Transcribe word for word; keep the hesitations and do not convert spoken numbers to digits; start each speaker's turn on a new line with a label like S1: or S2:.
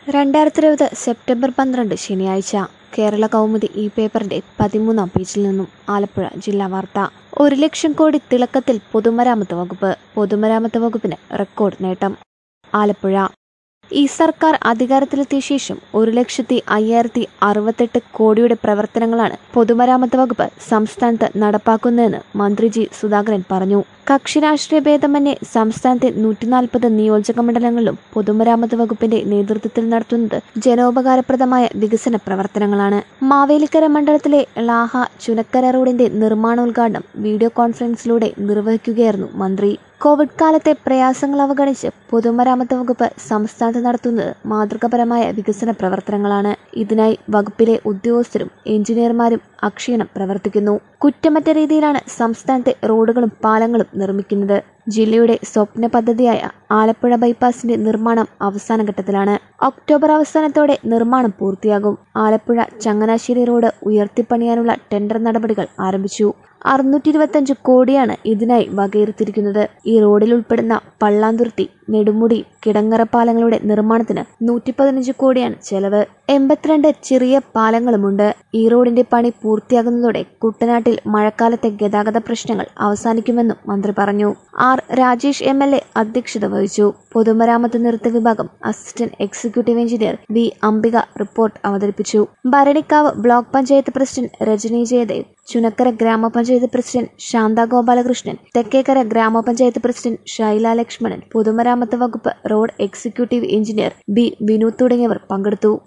S1: രണ്ടായിരത്തി ഇരുപത് സെപ്റ്റംബർ പന്ത്രണ്ട് ശനിയാഴ്ച കേരള കൗമുദി ഈ പേപ്പറിന്റെ പതിമൂന്നാം പേജിൽ നിന്നും ആലപ്പുഴ ജില്ലാ വാർത്ത. ഒരു ലക്ഷം കോടി തിളക്കത്തിൽ പൊതുമരാമത്ത് വകുപ്പ്. പൊതുമരാമത്ത് വകുപ്പിന് റെക്കോർഡ് നേട്ടം. ആലപ്പുഴ. ഈ സർക്കാർ അധികാരത്തിലെത്തിയ ശേഷം ഒരു ലക്ഷത്തി അയ്യായിരത്തി അറുപത്തെട്ട് കോടിയുടെ പ്രവർത്തനങ്ങളാണ് പൊതുമരാമത്ത് വകുപ്പ് സംസ്ഥാനത്ത് നടപ്പാക്കുന്നതെന്ന് മന്ത്രി ജി സുധാകരൻ പറഞ്ഞു. കക്ഷി രാഷ്ട്രീയ ഭേദമന്യേ സംസ്ഥാനത്തെ നൂറ്റിനാൽപ്പത് നിയോജക മണ്ഡലങ്ങളിലും പൊതുമരാമത്ത് വകുപ്പിന്റെ നേതൃത്വത്തിൽ നടത്തുന്നത് ജനോപകാരപ്രദമായ വികസന പ്രവർത്തനങ്ങളാണ്. മാവേലിക്കര മണ്ഡലത്തിലെ ളാഹ ചുനക്കര റോഡിന്റെ നിർമ്മാണോദ്ഘാടനം വീഡിയോ കോൺഫറൻസിലൂടെ നിർവഹിക്കുകയായിരുന്നു മന്ത്രി. കോവിഡ് കാലത്തെ പ്രയാസങ്ങൾ അവഗണിച്ച് പൊതുമരാമത്ത് വകുപ്പ് സംസ്ഥാനത്ത് നടത്തുന്നത് മാതൃകാപരമായ വികസന പ്രവർത്തനങ്ങളാണ്. ഇതിനായി വകുപ്പിലെ ഉദ്യോഗസ്ഥരും എഞ്ചിനീയർമാരും അക്ഷീണം പ്രവർത്തിക്കുന്നു. കുറ്റമറ്റ രീതിയിലാണ് സംസ്ഥാനത്തെ റോഡുകളും പാലങ്ങളും നിർമ്മിക്കുന്നത്. ജില്ലയുടെ സ്വപ്ന പദ്ധതിയായ ആലപ്പുഴ ബൈപ്പാസിന്റെ നിർമ്മാണം അവസാന ഘട്ടത്തിലാണ്. ഒക്ടോബർ അവസാനത്തോടെ നിർമ്മാണം പൂർത്തിയാകും. ആലപ്പുഴ ചങ്ങനാശ്ശേരി റോഡ് ഉയർത്തിപ്പണിയാനുള്ള ടെൻഡർ നടപടികൾ ആരംഭിച്ചു. അറുന്നൂറ്റി ഇരുപത്തഞ്ച് കോടിയാണ് ഇതിനായി വകയിരുത്തിയിരിക്കുന്നത്. ഈ റോഡിൽ ഉൾപ്പെടുന്ന പള്ളാന്തുരുത്തി, നെടുമുടി, കിടങ്ങറ പാലങ്ങളുടെ നിർമ്മാണത്തിന് നൂറ്റി പതിനഞ്ച് കോടിയാണ് ചെലവ്. എൺപത്തിരണ്ട് ചെറിയ പാലങ്ങളുമുണ്ട്. ഈ റോഡിന്റെ പണി പൂർത്തിയാകുന്നതോടെ കുട്ടനാട്ടിൽ മഴക്കാലത്തെ ഗതാഗത പ്രശ്നങ്ങൾ അവസാനിക്കുമെന്നും മന്ത്രി പറഞ്ഞു. R Rajesh M L A അധ്യക്ഷത വഹിച്ചു. പൊതുമരാമത്ത് നിർത്തി വിഭാഗം assistant executive engineer V Ambika report അവതരിപ്പിച്ചു. ഭരണിക്കാവ് ബ്ലോക്ക് പഞ്ചായത്ത് പ്രസിഡന്റ് രജനി ജയദേവ്, ചുനക്കര ഗ്രാമപഞ്ചായത്ത് പ്രസിഡന്റ് ശാന്ത ഗോപാലകൃഷ്ണൻ, തെക്കേക്കര ഗ്രാമപഞ്ചായത്ത് പ്രസിഡന്റ് ഷൈല ലക്ഷ്മണൻ, പൊതുമരാമത്ത് വകുപ്പ് road executive engineer B Vinu തുടങ്ങിയവർ പങ്കെടുത്തു.